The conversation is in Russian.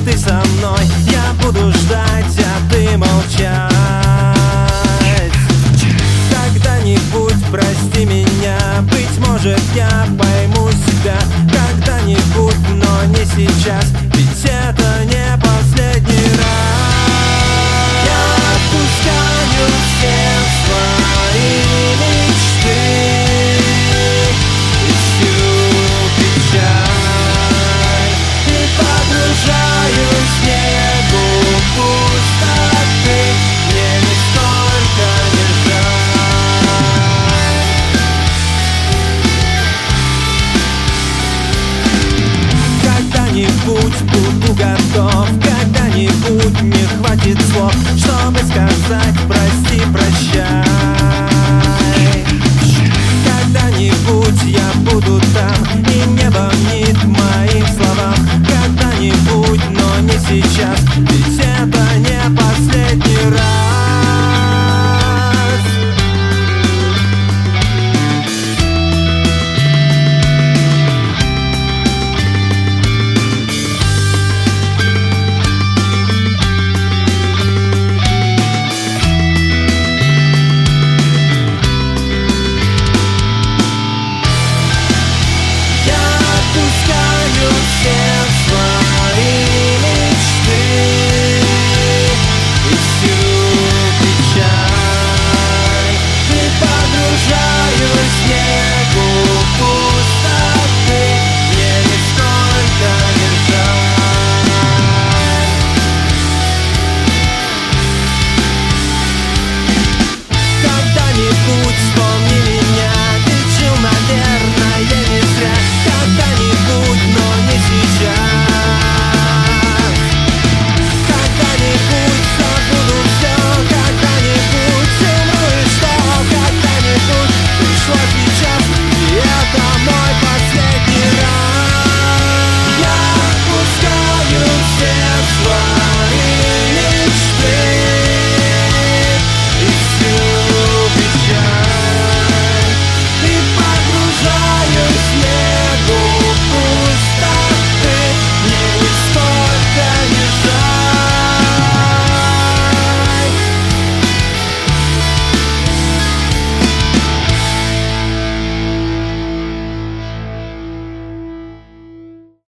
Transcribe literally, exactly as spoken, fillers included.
ты со мной, я буду ждать, а ты молчать. Когда-нибудь прости меня, быть может я пойму себя когда-нибудь, но не сейчас, ведь это не последний раз. Я отпускаю все свои мечты и всю печаль, и погружаюсь в снегу пустоты, мне нисколько не жаль. Когда-нибудь буду готов, когда-нибудь не хватит слов, чтобы сказать прости, прощай. Когда-нибудь я буду там,